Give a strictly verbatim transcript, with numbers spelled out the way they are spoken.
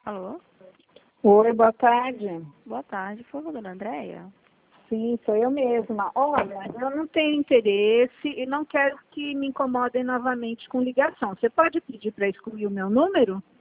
Alô? Oi, boa tarde. Boa tarde, por favor, dona Andréia? Sim, sou eu mesma. Olha, eu não tenho interesse e não quero que me incomodem novamente com ligação. Você pode pedir para excluir o meu número?